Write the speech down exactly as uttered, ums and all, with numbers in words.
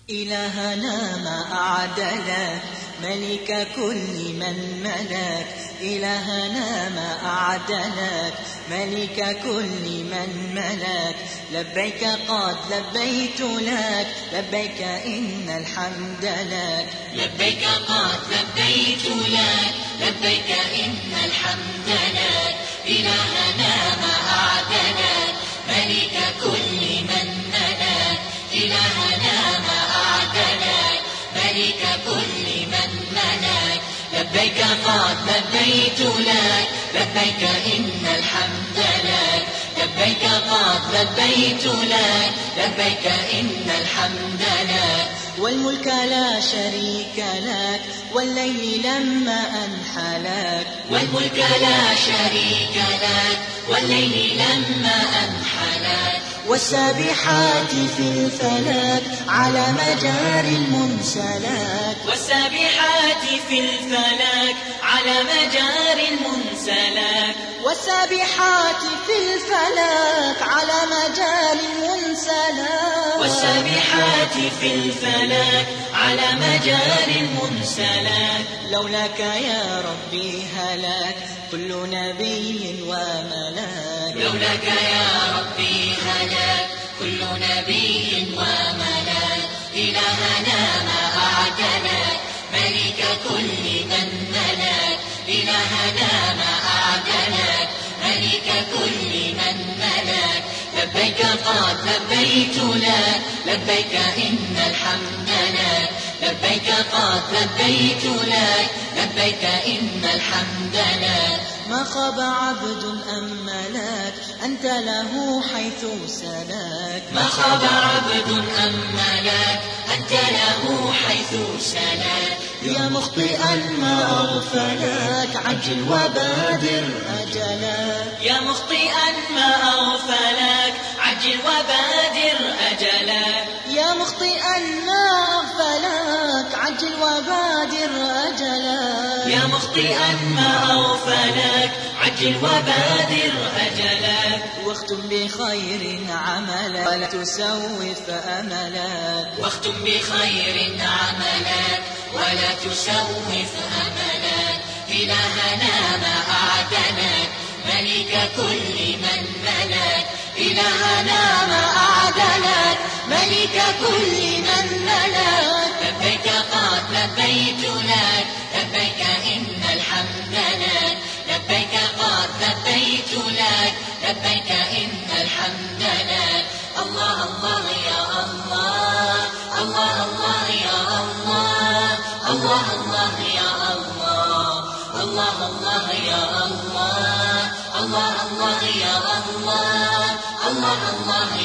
إلهنا ما أعدلك ملك كل من ملك، إلهنا ما أعدلك ملك كل من ملك. لبيك قد لبيت لك، لبيك إن الحمد لك. لبيك قد لبيت لك، لبيك إن الحمد لك. إلهنا ما أعدلك ملك كل من ملك، إلهنا ما أعدلك ملك كل من ملك. لبيك قد لبيت لك، لبيك إن الحمد لك. لبيك قد لبيت لك، لبيك إن الحمد لك. والملك لا شريك لك، والليل لما أنحلك. والملك لا شريك لك، والليل لما أنحلك. والسابحات في الفلك على مجاري المنسلك. والسابحات في الفلك على مجاري المنسلك. والسابحات في الفلك على مجاري المنسلك. والسابحات في الفلك على مجاري المنسلك. لولاك يا ربي هلك كل نبي وملك. لولاك يا ربي هلك كل نبي وملك. إلهنا ما أعدلك ملك كل من ملك. إلهنا ما أعدلك ملك كل من ملك. لبيك قد لبيت لك، لبيك إن الحمد لك. لبيك قد لبيت لك، لبيك إن الحمد لك. ما خاب عبد أم ملك أنت له حيث سلك. ما خاب عبد أم ملك أنت له حيث سلك. يا مخطئا ما أغفلك عجل وبادر أجلك. يا مخطئا ما أغفلك عجل وبادر أجلك. يا مخطئا ما أغفلك عجل وبادر أجلك. يا مخطئا ما أغفلك عجل وبادر أجلك. واختم بخير عملك ولا تسوف أملك. واختم بخير عملك ولا تسوف أملك. إلهنا ما أعدلك ملك كل من ملك. إلهنا ما أعدلك ملك كل من ملك. لبيك قد لبيت لك، لبيك إن الحمد لك. لبيك قد لبيت لك، لبيك إن الحمد لك. الله الله يا الله، الله الله يا الله، الله الله يا الله، الله الله يا الله، الله الله يا الله، الله الله